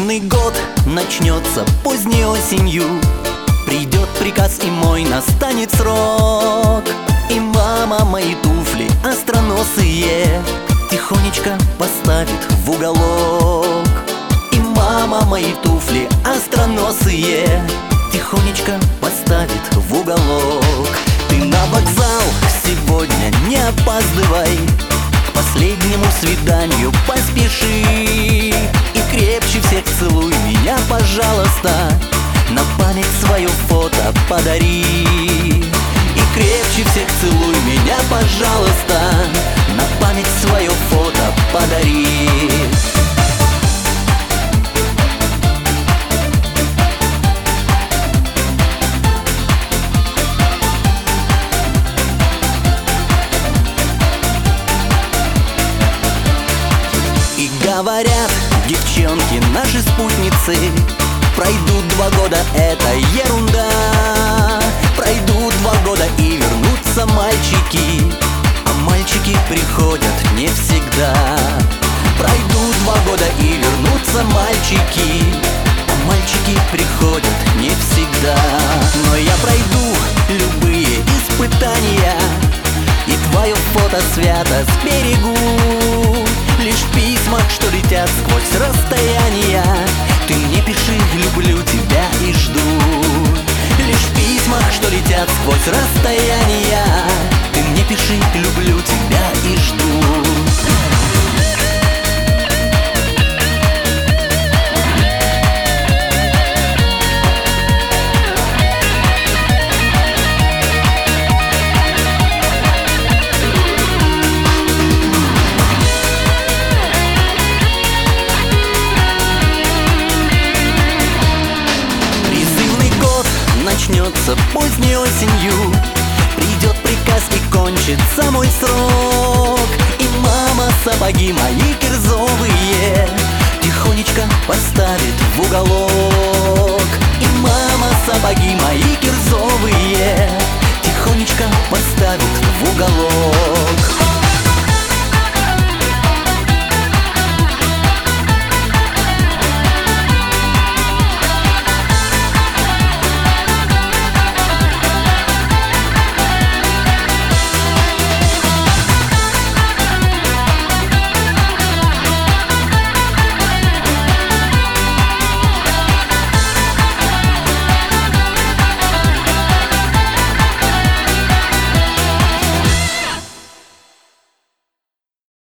Призывный год начнется поздней осенью. Придет приказ, и мой настанет срок. И мама мои туфли остроносые тихонечко поставит в уголок. И мама мои туфли остроносые тихонечко поставит в уголок. Ты на вокзал сегодня не опаздывай, к последнему свиданию поспеши. И крепче всех целуй меня, пожалуйста, на память свое фото подари. И крепче всех целуй меня, пожалуйста, на память свое фото подари. И говорят девчонки, наши спутницы, пройдут 2 года, это ерунда. Пройдут 2 года и вернутся мальчики, а мальчики приходят не всегда. Пройдут 2 года и вернутся мальчики, а мальчики приходят не всегда. Но я пройду любые испытания, и твое фото свято сберегу. Лишь письма, что летят сквозь расстояния, ты мне пиши, люблю тебя и жду. Лишь письма, что летят сквозь расстояния, ты мне пиши, люблю тебя и жду. Начнется поздней осенью, придет приказ и кончится мой срок. И мама сапоги мои кирзовые тихонечко поставит в уголок. И мама сапоги мои кирзовые тихонечко поставит в уголок.